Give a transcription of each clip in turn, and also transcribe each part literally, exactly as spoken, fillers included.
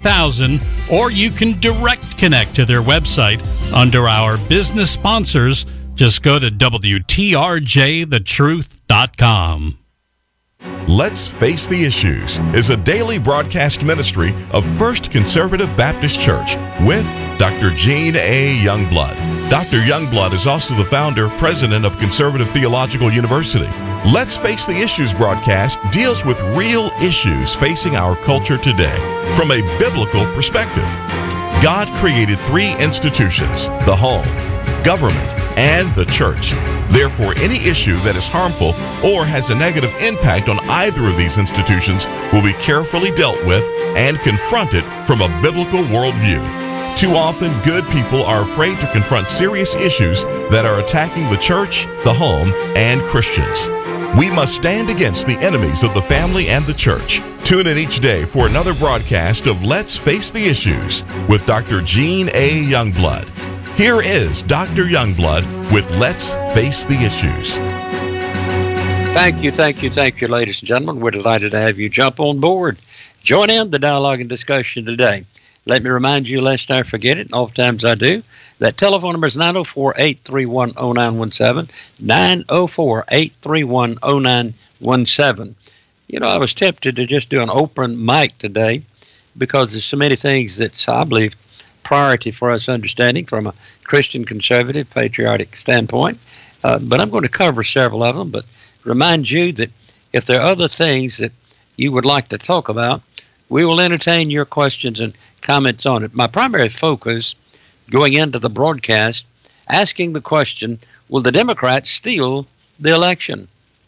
thousand, or you can direct connect to their website under our business sponsors. Just go to W T R J the truth dot com. Let's Face the Issues is a daily broadcast ministry of First Conservative Baptist Church with Doctor Gene A. Youngblood. Doctor Youngblood is also the founder, president of Conservative Theological University. Let's Face the Issues broadcast deals with real issues facing our culture today from a biblical perspective. God created three institutions: the home, government, and the church. Therefore, any issue that is harmful or has a negative impact on either of these institutions will be carefully dealt with and confronted from a biblical worldview. Too often, good people are afraid to confront serious issues that are attacking the church, the home, and Christians. We must stand against the enemies of the family and the church. Tune in each day for another broadcast of Let's Face the Issues with Doctor Gene A. Youngblood. Here is Doctor Youngblood with Let's Face the Issues. Thank you, thank you, thank you, ladies and gentlemen. We're delighted to have you jump on board. Join in the dialogue and discussion today. Let me remind you, lest I forget it, and oftentimes I do, that telephone number is nine oh four, eight three one, oh nine one seven, nine oh four, eight three one, oh nine one seven. You know, I was tempted to just do an open mic today because there's so many things that's, I believe, priority for us understanding from a Christian, conservative, patriotic standpoint. Uh, but I'm going to cover several of them, but remind you that if there are other things that you would like to talk about, we will entertain your questions and comments on it. My primary focus going into the broadcast, asking the question, will the Democrats steal the election?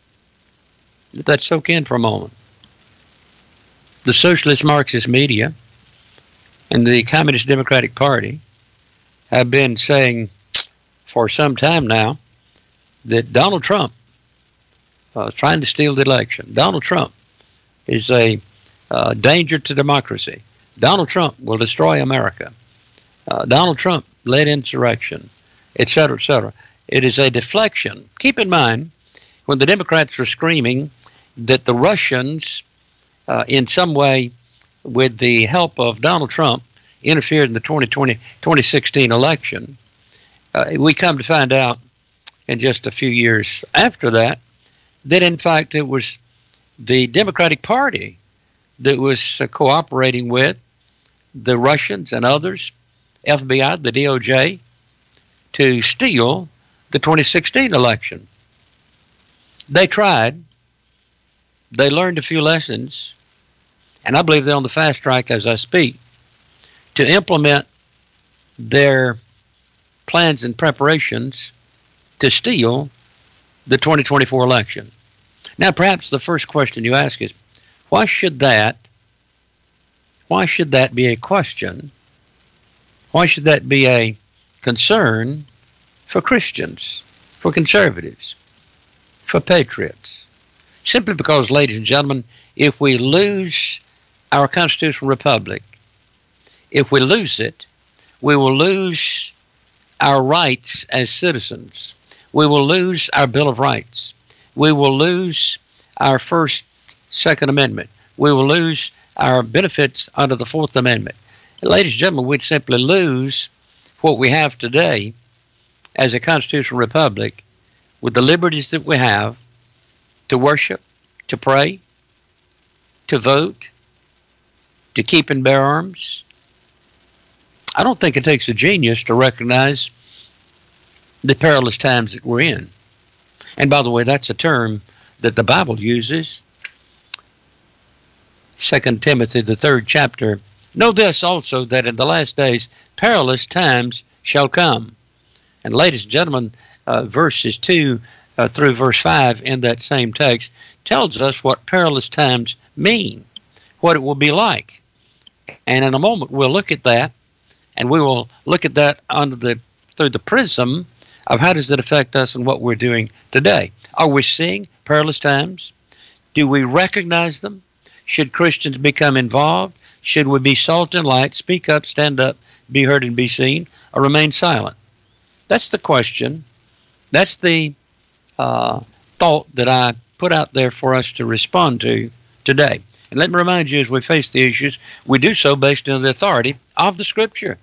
Let that soak in for a moment. The socialist Marxist media and the Communist Democratic Party have been saying for some time now that Donald Trump uh, is trying to steal the election. Donald Trump is a uh, danger to democracy. Donald Trump will destroy America. Uh, Donald Trump led insurrection, et cetera, et cetera. It is a deflection. Keep in mind, when the Democrats were screaming that the Russians, uh, in some way, with the help of Donald Trump, interfered in the twenty twenty, twenty sixteen election, uh, we come to find out in just a few years after that, that in fact it was the Democratic Party that was uh, cooperating with the Russians and others, F B I, the D O J, to steal the twenty sixteen election. They tried. They learned a few lessons, and I believe they're on the fast track as I speak, to implement their plans and preparations to steal the twenty twenty-four election. Now, perhaps the first question you ask is, why should that, why should that be a question? Why should that be a concern for Christians, for conservatives, for patriots? Simply because, ladies and gentlemen, if we lose our constitutional republic, if we lose it, we will lose our rights as citizens. We will lose our Bill of Rights. We will lose our First, Second Amendment. We will lose our benefits under the Fourth Amendment. And ladies and gentlemen, we'd simply lose what we have today as a constitutional republic with the liberties that we have to worship, to pray, to vote, to keep and bear arms. I don't think it takes a genius to recognize the perilous times that we're in. And by the way, that's a term that the Bible uses. Second Timothy, the third chapter. Know this also, that in the last days perilous times shall come. And ladies and gentlemen, uh, verses two uh, through verse five in that same text tells us what perilous times mean, what it will be like. And in a moment we'll look at that, and we will look at that under the through the prism of how does it affect us and what we're doing today. Are we seeing perilous times? Do we recognize them? Should Christians become involved? Should we be salt and light, speak up, stand up, be heard and be seen, or remain silent? That's the question. That's the uh, thought that I put out there for us to respond to today. And let me remind you, as we face the issues, we do so based on the authority of the Scripture.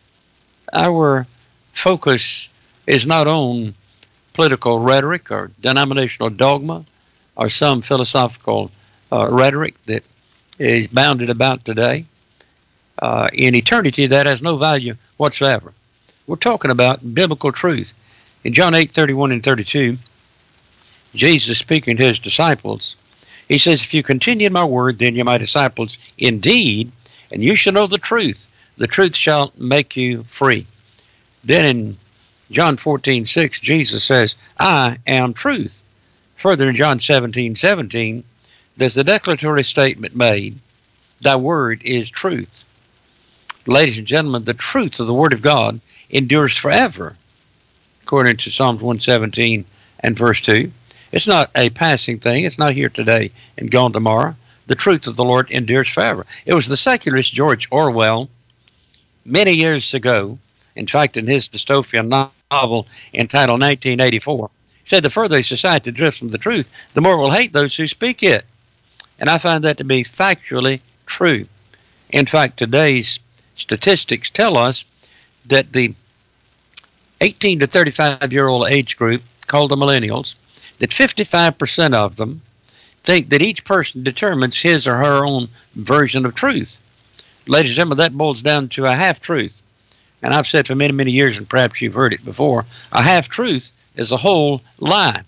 Our focus is not on political rhetoric or denominational dogma or some philosophical uh, rhetoric that is bounded about today. Uh, in eternity, that has no value whatsoever. We're talking about biblical truth. In John eight, thirty-one and thirty-two, Jesus speaking to his disciples, he says, if you continue in my word, then you're my disciples indeed, and you shall know the truth. The truth shall make you free. Then in John fourteen, six, Jesus says, I am truth. Further in John seventeen, seventeen, there's the declaratory statement made, thy word is truth. Ladies and gentlemen, the truth of the Word of God endures forever, according to Psalms one seventeen and verse two. It's not a passing thing. It's not here today and gone tomorrow. The truth of the Lord endures forever. It was the secularist George Orwell, many years ago, in fact, in his dystopian novel entitled nineteen eighty-four, said the further a society drifts from the truth, the more we'll hate those who speak it. And I find that to be factually true. In fact, today's statistics tell us that the eighteen to thirty-five year old age group, called the millennials, that fifty-five percent of them think that each person determines his or her own version of truth. Ladies and gentlemen, that boils down to a half-truth. And I've said for many, many years, and perhaps you've heard it before, a half-truth is a whole lie.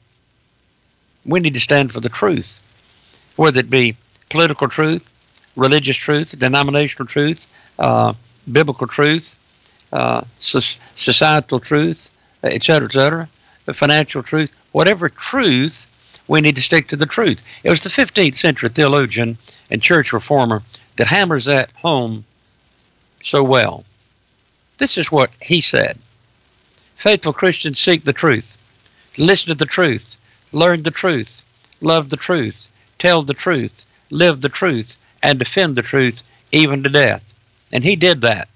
We need to stand for the truth, whether it be political truth, religious truth, denominational truth, uh, biblical truth, uh, so- societal truth, et cetera, et cetera, financial truth, whatever truth, we need to stick to the truth. It was the fifteenth century theologian and church reformer that hammers that home so well. This is what he said. Faithful Christians seek the truth, listen to the truth, learn the truth, love the truth, tell the truth, live the truth, and defend the truth even to death. And he did that.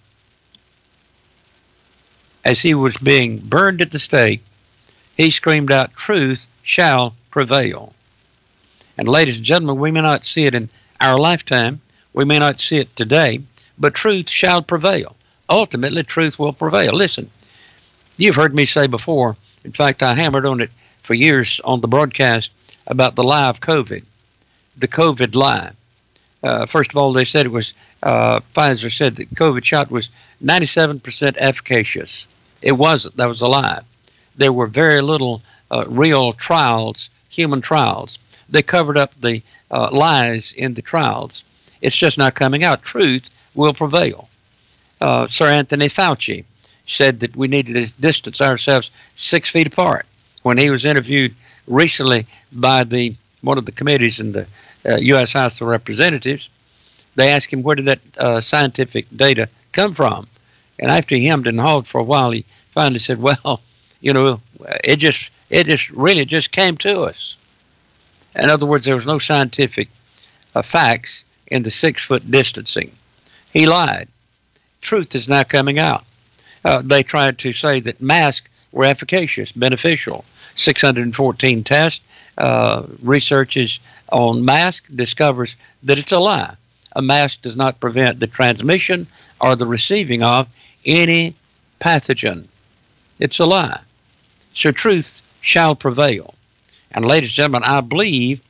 As he was being burned at the stake, he screamed out, truth shall prevail. And ladies and gentlemen, we may not see it in our lifetime, we may not see it today, but truth shall prevail. Ultimately, truth will prevail. Listen, you've heard me say before, in fact, I hammered on it for years on the broadcast about the lie of COVID, the COVID lie. Uh, first of all, they said it was, uh, Pfizer said that COVID shot was ninety-seven percent efficacious. It wasn't. That was a lie. There were very little uh, real trials, human trials. They covered up the uh, lies in the trials. It's just not coming out. Truth will prevail. Uh, Sir Anthony Fauci said that we needed to distance ourselves six feet apart. When he was interviewed recently by the one of the committees in the uh, U S House of Representatives, they asked him where did that uh, scientific data come from. And after he hemmed and hawed for a while, he finally said, well, you know, it just it just really just came to us. In other words, there was no scientific uh, facts in the six-foot distancing. He lied. Truth is now coming out. Uh, they tried to say that masks were efficacious, beneficial. six hundred fourteen tests, uh, researches on masks discovers that it's a lie. A mask does not prevent the transmission or the receiving of any pathogen. It's a lie. So truth shall prevail. And ladies and gentlemen, I believe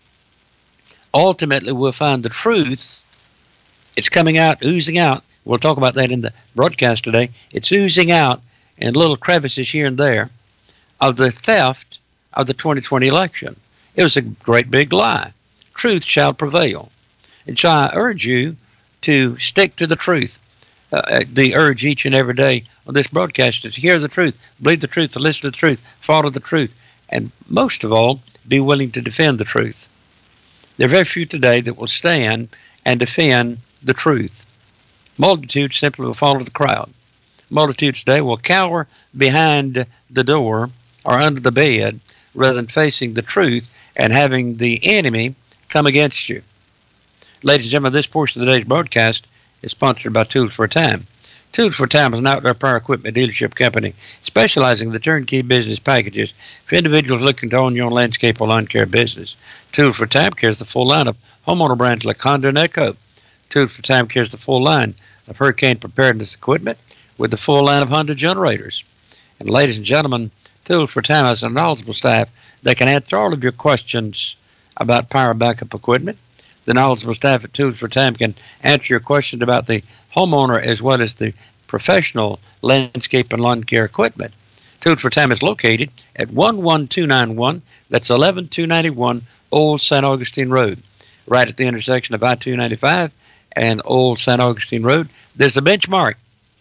ultimately we'll find the truth. It's coming out, oozing out. We'll talk about that in the broadcast today. It's oozing out in little crevices here and there of the theft of the twenty twenty election. It was a great big lie. Truth shall prevail. And so I urge you to stick to the truth. Uh, the urge each and every day on this broadcast is to hear the truth, believe the truth, to listen to the truth, follow the truth, and most of all, be willing to defend the truth. There are very few today that will stand and defend the truth. Multitudes simply will follow the crowd. Multitudes today will cower behind the door or under the bed rather than facing the truth and having the enemy come against you. Ladies and gentlemen, this portion of today's broadcast is sponsored by Tools for a Time. Tools for Time is an outdoor power equipment dealership company specializing in the turnkey business packages for individuals looking to own your own landscape or lawn care business. Tools for Time carries the full line of homeowner brands like Honda and Echo. Tools for Time carries the full line of hurricane preparedness equipment with the full line of Honda generators. And ladies and gentlemen, Tools for Time has a knowledgeable staff that can answer all of your questions about power backup equipment. The knowledgeable staff at Tools for Time can answer your questions about the homeowner as well as the professional landscape and lawn care equipment. Tools for Time is located at one one two nine one, that's eleven two ninety-one Old Saint Augustine Road, right at the intersection of I two ninety-five and Old Saint Augustine Road. There's a benchmark.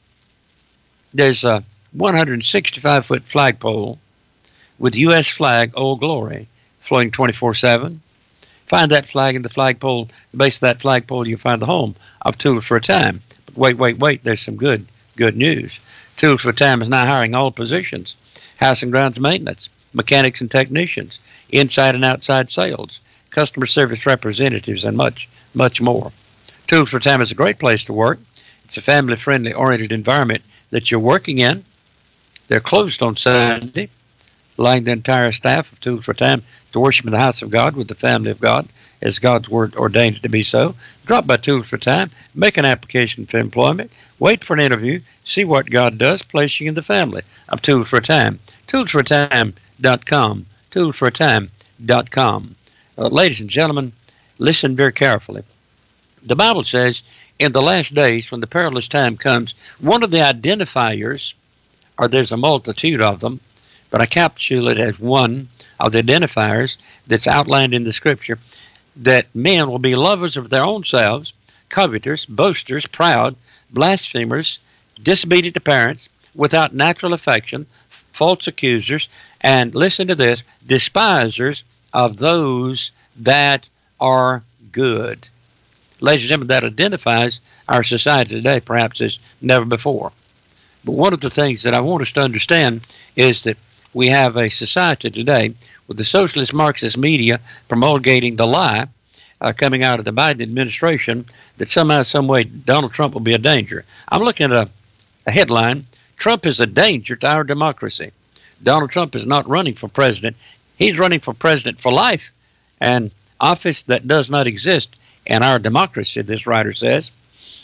There's a one hundred sixty-five foot flagpole with U S flag, Old Glory, flowing twenty-four seven. Find that flag in the flagpole. The base of that flagpole, you'll find the home of Tools for Time. But wait, wait, wait, there's some good, good news. Tools for Time is now hiring all positions: house and grounds maintenance, mechanics and technicians, inside and outside sales, customer service representatives, and much, much more. Tools for Time is a great place to work. It's a family-friendly oriented environment that you're working in. They're closed on Sunday, allowing the entire staff of Tools for Time to worship in the house of God with the family of God, as God's word ordains it to be so. Drop by Tools for Time, make an application for employment, wait for an interview, see what God does, place you in the family of Tools for Time. tools for time dot com, tools for time dot com. Uh, ladies and gentlemen, listen very carefully. The Bible says, in the last days, when the perilous time comes, one of the identifiers, or there's a multitude of them, but I capsule it as one of the identifiers that's outlined in the Scripture, that men will be lovers of their own selves, covetous, boasters, proud, blasphemers, disobedient to parents, without natural affection, false accusers, and listen to this, despisers of those that are good. Ladies and gentlemen, that identifies our society today perhaps as never before. But one of the things that I want us to understand is that we have a society today with the socialist Marxist media promulgating the lie uh, coming out of the Biden administration that somehow, some way, Donald Trump will be a danger. I'm looking at a, a headline, Trump is a danger to our democracy. Donald Trump is not running for president. He's running for president for life, an office that does not exist in our democracy, this writer says.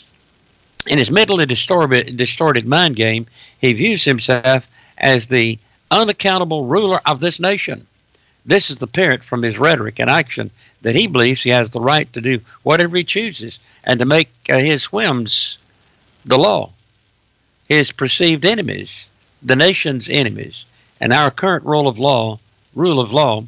In his mentally distorted, distorted mind game, he views himself as the unaccountable ruler of this nation. This is apparent from his rhetoric and action that he believes he has the right to do whatever he chooses and to make uh, his whims the law. His perceived enemies, the nation's enemies, and our current rule of law, rule of law,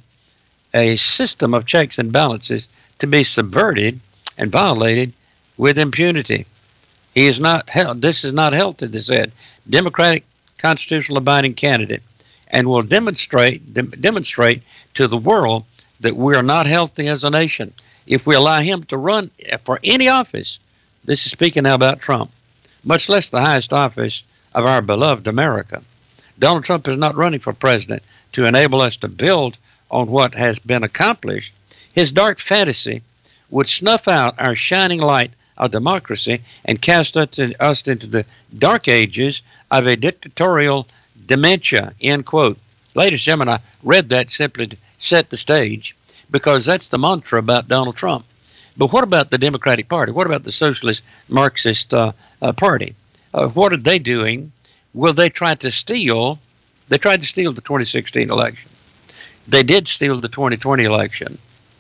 a system of checks and balances to be subverted and violated with impunity. He is not held. This is not healthy, they said. Democratic, constitutional abiding candidate, and will demonstrate de- demonstrate to the world that we are not healthy as a nation if we allow him to run for any office. This is speaking now about Trump, much less the highest office of our beloved America. Donald Trump is not running for president to enable us to build on what has been accomplished. His dark fantasy would snuff out our shining light of democracy and cast us into the dark ages of a dictatorial dementia, end quote. Ladies and gentlemen, I read that simply to set the stage because that's the mantra about Donald Trump. But what about the Democratic Party? What about the Socialist Marxist uh, uh, Party? Uh, what are they doing? Will they try to steal? They tried to steal the twenty sixteen election. They did steal the twenty twenty election.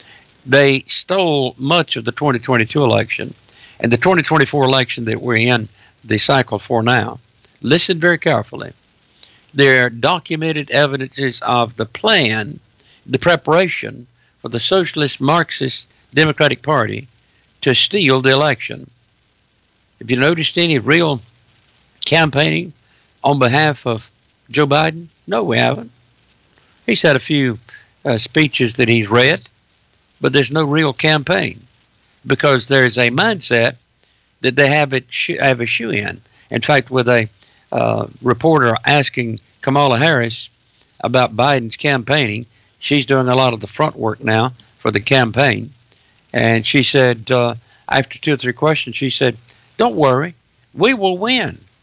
They stole much of the twenty twenty-two election and the twenty twenty-four election that we're in the cycle for now. Listen very carefully. There are documented evidences of the plan, the preparation for the Socialist Marxist Democratic Party to steal the election. Have you noticed any real campaigning on behalf of Joe Biden? No, we haven't. He's had a few uh, speeches that he's read, but there's no real campaign because there's a mindset that they have it sh- have a shoe in. In fact, with a uh, reporter asking Kamala Harris about Biden's campaigning, she's doing a lot of the front work now for the campaign, and she said uh, after two or three questions, she said, "Don't worry, we will win.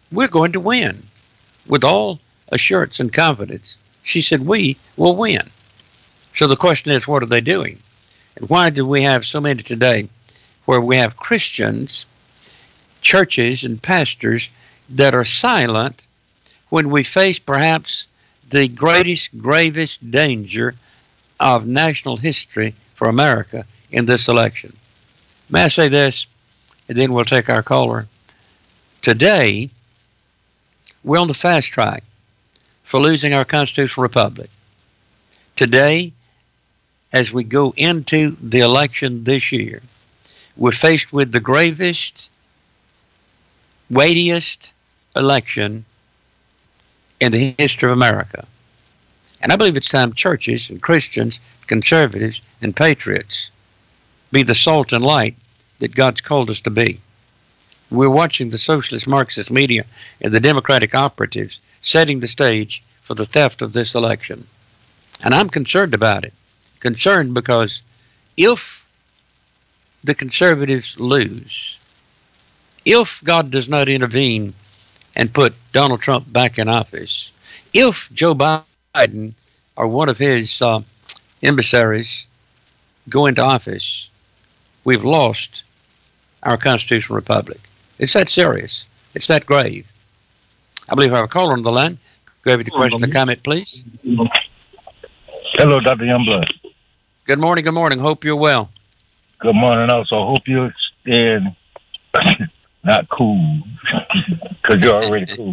we're going to win with all assurance and confidence. She said, we will win. So the question is, what are they doing? And why do we have so many today where we have Christians, churches, and pastors that are silent when we face perhaps the greatest, gravest danger of national history for America in this election? May I say this, and then we'll take our caller. Today, we're on the fast track for losing our constitutional republic. Today, as we go into the election this year, we're faced with the gravest, weightiest election in the history of America. And I believe it's time churches and Christians, conservatives and patriots be the salt and light that God's called us to be. We're watching the socialist Marxist media and the Democratic operatives setting the stage for the theft of this election. And I'm concerned about it. Concerned because if the conservatives lose, if God does not intervene and put Donald Trump back in office, if Joe Biden or one of his uh, emissaries go into office, we've lost our constitutional republic. It's that serious. It's that grave. I believe I have a caller on the line. Go ahead with the question or comment, please. Hello, Doctor Youngblood. Good morning, good morning. Hope you're well. Good morning also. Hope you're staying not cool, because you're already cool.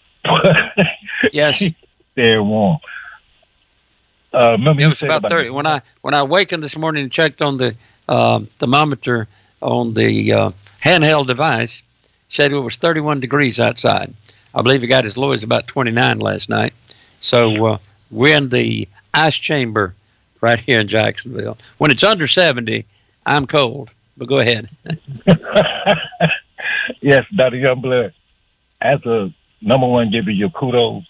Yes. Staying warm. Uh, remember it you was said about, about thirty. When I, when I awakened this morning and checked on the uh, thermometer on the uh, handheld device, said it was thirty-one degrees outside. I believe it got as low as about twenty-nine last night. So uh, we're in the ice chamber right here in Jacksonville. When it's under seventy, I'm cold. But go ahead. Yes, Doctor Youngblood. As a number one, giving you kudos.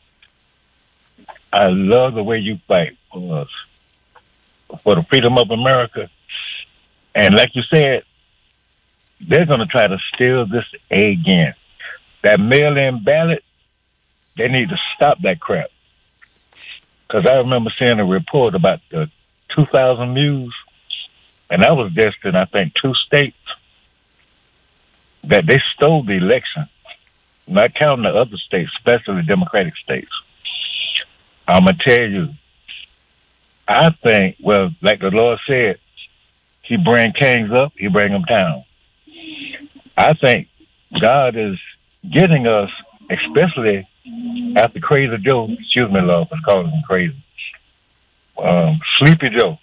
I love the way you fight for us, for the freedom of America. And like you said, they're going to try to steal this again. That mail-in ballot, they need to stop that crap. Because I remember seeing a report about the two thousand mules, and that was just in, I think, two states, that they stole the election, not counting the other states, especially the Democratic states. I'm going to tell you, I think, well, like the Lord said, he bring kings up, he bring them down. I think God is getting us, especially after Crazy Joe, excuse me, Lord, for calling him crazy, um, Sleepy Joe.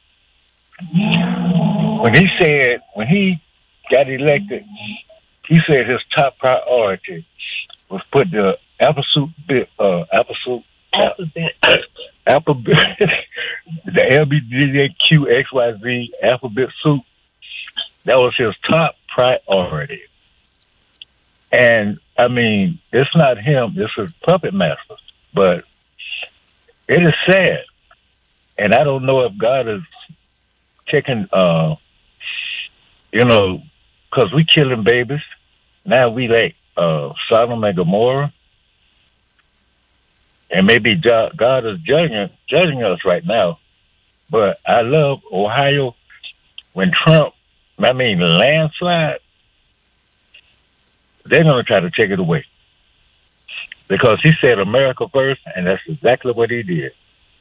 When he said, when he got elected, he said his top priority was put the apple soup bit, uh, apple soup, alphabet, alphabet, the L B G Q X Y Z alphabet soup. That was his top priority. And I mean, it's not him, it's his puppet masters. But it is sad. And I don't know if God is taking, uh, you know, because we killing babies. Now we like uh, Sodom and Gomorrah. And maybe God is judging, judging us right now. But I love Ohio. When Trump, I mean, landslide, they're going to try to take it away. Because he said America first, and that's exactly what he did.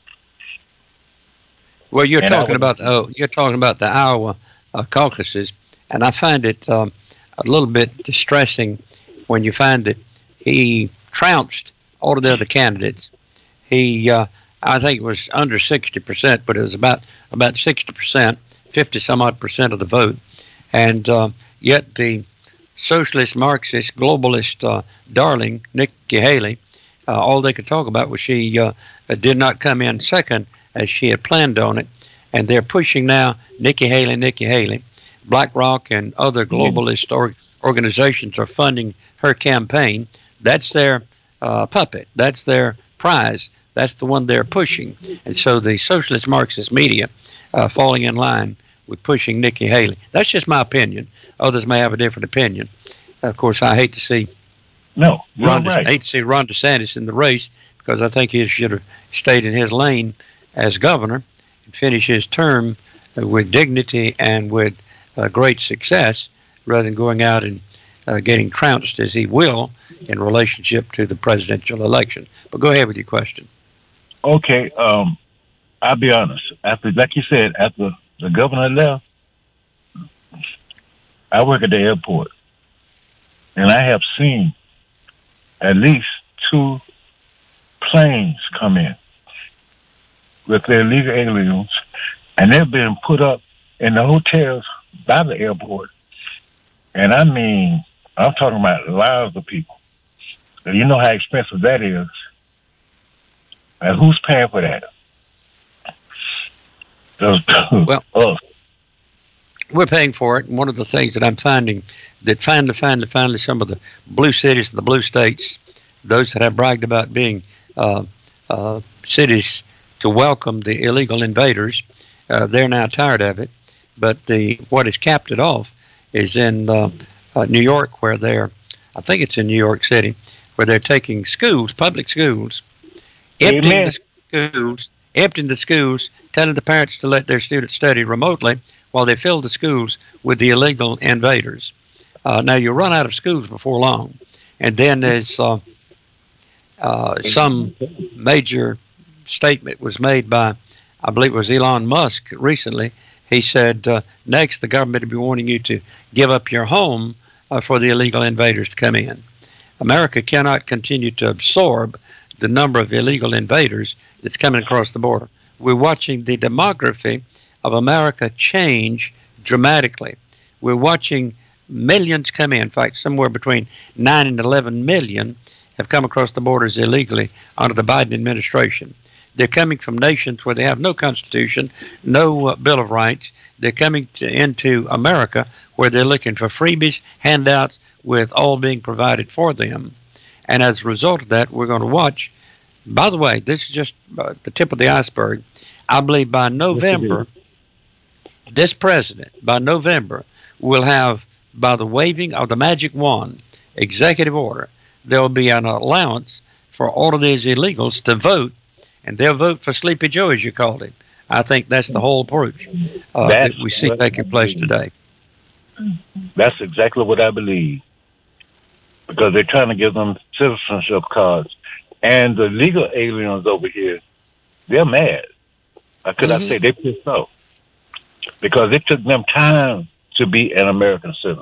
Well, you're and talking was, about oh, you're talking about the Iowa uh, caucuses, and I find it um, a little bit distressing when you find that he trounced all of the other candidates. He, uh, I think it was under sixty percent, but it was about about sixty percent, fifty some odd percent of the vote, and uh, yet the socialist, Marxist, globalist uh, darling Nikki Haley, uh, all they could talk about was she uh, did not come in second as she had planned on it, and they're pushing now Nikki Haley, Nikki Haley. BlackRock and other globalist or, organizations are funding her campaign. That's their uh, puppet. That's their prize. That's the one they're pushing. And so the socialist Marxist media uh, falling in line with pushing Nikki Haley. That's just my opinion. Others may have a different opinion. Of course, I hate to see No, you're Ron, right. I hate to see Ron DeSantis in the race because I think he should have stayed in his lane as governor and finish his term with dignity and with uh, great success rather than going out and uh, getting trounced as he will in relationship to the presidential election. But go ahead with your question. Okay, um, I'll be honest. After, like you said, after the governor left, I work at the airport, and I have seen at least two planes come in with their illegal aliens, and they're being put up in the hotels by the airport. And I mean, I'm talking about lives of people. And you know how expensive that is. And who's paying for that? Those, well, us. We're paying for it. And one of the things that I'm finding that finally, finally, finally, some of the blue cities and the blue states, those that have bragged about being uh, uh, cities to welcome the illegal invaders, uh, they're now tired of it. But the what has capped it off is in uh, uh, New York, where they're, I think it's in New York City, where they're taking schools, public schools, emptying Amen. the schools, emptying the schools, telling the parents to let their students study remotely while they fill the schools with the illegal invaders. Uh, now, you run out of schools before long. And then there's uh, uh, some major statement was made by, I believe it was Elon Musk recently. He said, uh, next, the government will be wanting you to give up your home uh, for the illegal invaders to come in. America cannot continue to absorb the number of illegal invaders that's coming across the border. We're watching the demography of America change dramatically. We're watching millions come in. In fact, somewhere between nine and eleven million have come across the borders illegally under the Biden administration. They're coming from nations where they have no constitution, no uh, Bill of Rights. They're coming to, into America where they're looking for freebies, handouts, with all being provided for them. And as a result of that, we're going to watch. By the way, this is just uh, the tip of the iceberg. I believe by November, this president, by November, will have, by the waving of the magic wand, executive order, there will be an allowance for all of these illegals to vote, and they'll vote for Sleepy Joe, as you called him. I think that's the whole approach uh, that we see taking place today. That's exactly what I believe. Because they're trying to give them citizenship cards. And the legal aliens over here, they're mad. Or could mm-hmm. I say they're pissed off? Because it took them time to be an American citizen.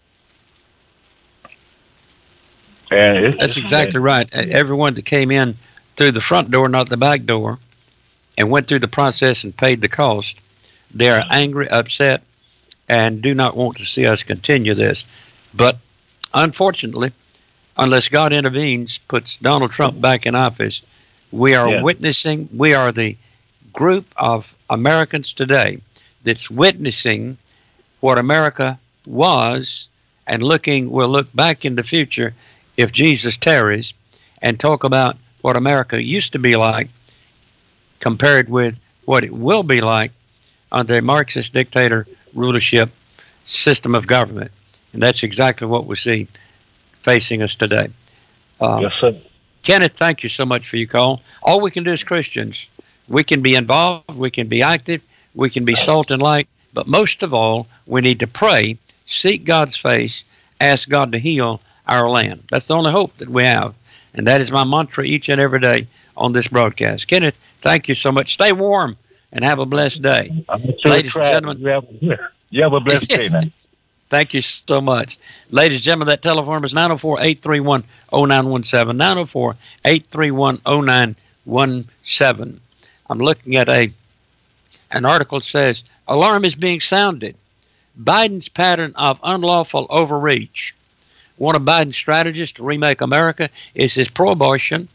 And it's, That's it's exactly right. Everyone that came in through the front door, not the back door, and went through the process and paid the cost, they are angry, upset, and do not want to see us continue this. But unfortunately, unless God intervenes, puts Donald Trump back in office, we are yeah. witnessing, we are the group of Americans today that's witnessing what America was and looking, we'll look back in the future if Jesus tarries and talk about what America used to be like compared with what it will be like under a Marxist dictator rulership system of government. And that's exactly what we see facing us today. Uh, yes, sir. Kenneth, thank you so much for your call. All we can do as Christians, we can be involved, we can be active, we can be salt and light, but most of all, we need to pray, seek God's face, ask God to heal our land. That's the only hope that we have. And that is my mantra each and every day on this broadcast. Kenneth, thank you so much. Stay warm and have a blessed day. Ladies and gentlemen. You have, you have a blessed day now. Thank you so much. Ladies and gentlemen, that telephone number is nine oh four, eight three one, oh nine one seven, nine oh four, eight three one, oh nine one seven. I'm looking at a an article that says, alarm is being sounded. Biden's pattern of unlawful overreach. One of Biden's strategies to remake America is his pro-abortion,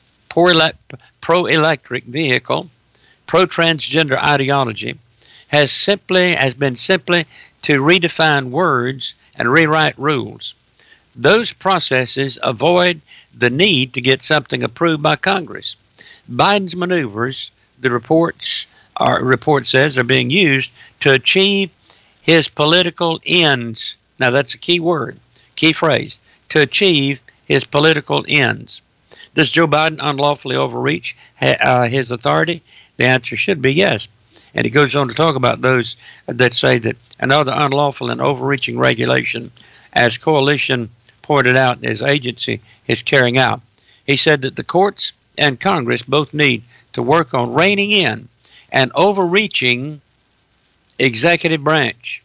pro-electric vehicle, pro-transgender ideology, has simply has been simply to redefine words and rewrite rules. Those processes avoid the need to get something approved by Congress. Biden's maneuvers, the reports our report says, are being used to achieve his political ends. Now that's a key word, key phrase, to achieve his his political ends. Does Joe Biden unlawfully overreach uh, his authority? The answer should be yes. And he goes on to talk about those that say that another unlawful and overreaching regulation, as Coalition pointed out, his agency is carrying out. He said that the courts and Congress both need to work on reining in an overreaching executive branch.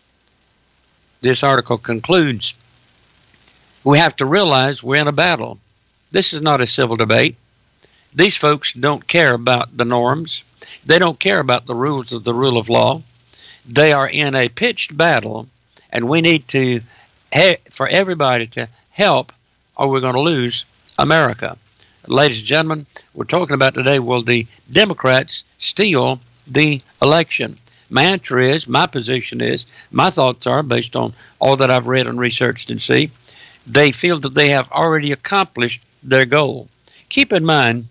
This article concludes, we have to realize we're in a battle. This is not a civil debate. These folks don't care about the norms. They don't care about the rules of the rule of law. They are in a pitched battle, and we need to, for everybody to help, or we're going to lose America. Ladies and gentlemen, we're talking about today, will the Democrats steal the election? My answer is, my position is, my thoughts are, based on all that I've read and researched and see, they feel that they have already accomplished their goal. Keep in mind,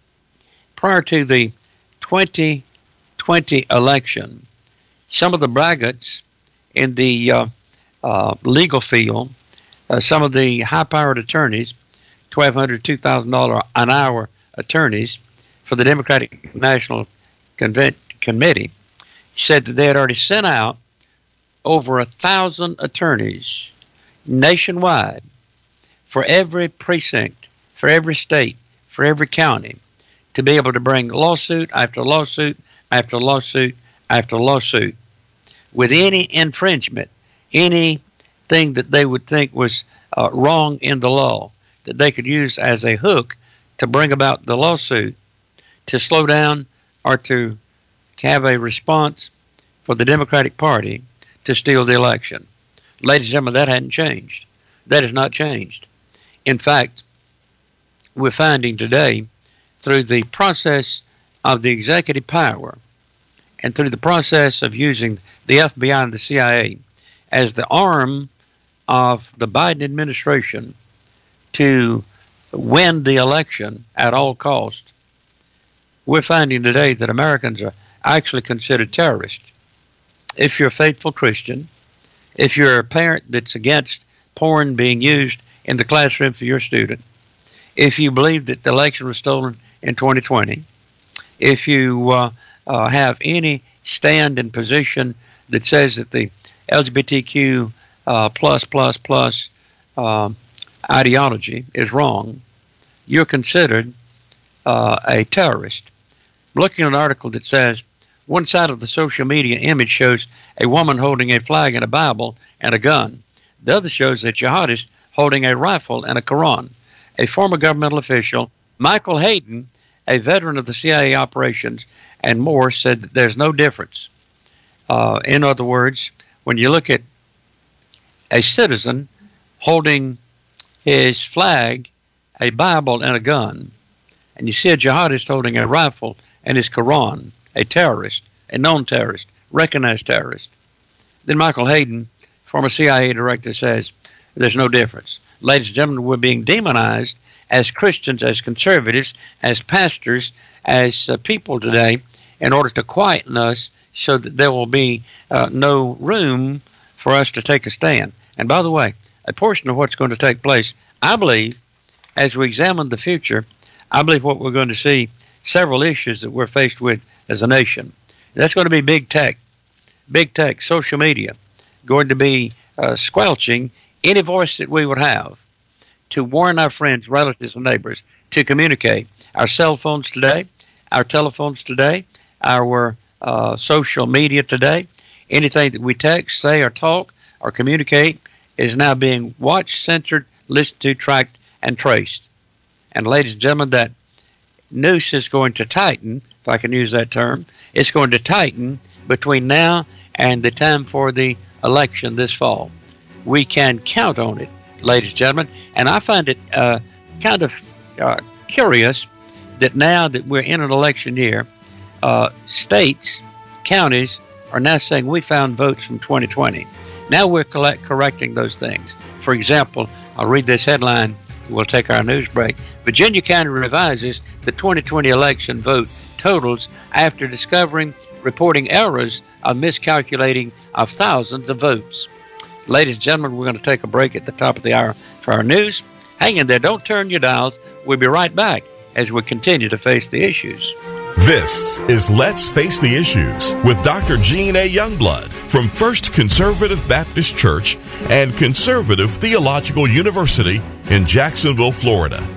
prior to the twenty twenty election, some of the braggarts in the uh, uh, legal field, uh, some of the high-powered attorneys, twelve hundred dollars, two thousand dollars an hour attorneys for the Democratic National Convent Committee, said that they had already sent out over a thousand attorneys nationwide for every precinct, for every state, for every county, to be able to bring lawsuit after lawsuit after lawsuit after lawsuit with any infringement, anything that they would think was uh, wrong in the law, that they could use as a hook to bring about the lawsuit, to slow down or to have a response for the Democratic Party to steal the election. Ladies and gentlemen, that hadn't changed. That has not changed. In fact, we're finding today, through the process of the executive power and through the process of using the F B I and the C I A as the arm of the Biden administration to win the election at all costs, we're finding today that Americans are actually considered terrorists. If you're a faithful Christian, if you're a parent that's against porn being used in the classroom for your student, if you believe that the election was stolen in twenty twenty, if you uh, uh, have any stand and position that says that the L G B T Q uh, plus plus plus um, ideology is wrong, you're considered uh, a terrorist. Looking at an article that says one side of the social media image shows a woman holding a flag and a Bible and a gun. The other shows a jihadist holding a rifle and a Quran. A former governmental official, Michael Hayden, a veteran of the C I A operations, and more, said that there's no difference. Uh, in other words, when you look at a citizen holding his flag, a Bible, and a gun, and you see a jihadist holding a rifle and his Quran, a terrorist, a known terrorist, recognized terrorist, then Michael Hayden, former C I A director, says there's no difference. Ladies and gentlemen, we're being demonized as Christians, as conservatives, as pastors, as uh, people today, in order to quieten us so that there will be uh, no room for us to take a stand. And by the way, a portion of what's going to take place, I believe, as we examine the future, I believe what we're going to see several issues that we're faced with as a nation. That's going to be big tech, big tech, social media, going to be uh, squelching any voice that we would have to warn our friends, relatives, and neighbors to communicate. Our cell phones today, our telephones today, our uh, social media today, anything that we text, say, or talk, or communicate is now being watched, censored, listened to, tracked, and traced. And ladies and gentlemen, that noose is going to tighten, if I can use that term. It's going to tighten between now and the time for the election this fall. We can count on it, ladies and gentlemen. And I find it uh, kind of uh, curious that now that we're in an election year, uh, states, counties are now saying we found votes from twenty twenty. Now we're collect- correcting those things. For example, I'll read this headline. We'll take our news break. Virginia County revises the twenty twenty election vote totals after discovering reporting errors of miscalculating of thousands of votes. Ladies and gentlemen, we're going to take a break at the top of the hour for our news. Hang in there. Don't turn your dials. We'll be right back as we continue to face the issues. This is Let's Face the Issues with Doctor Gene A. Youngblood from First Conservative Baptist Church and Conservative Theological University in Jacksonville, Florida.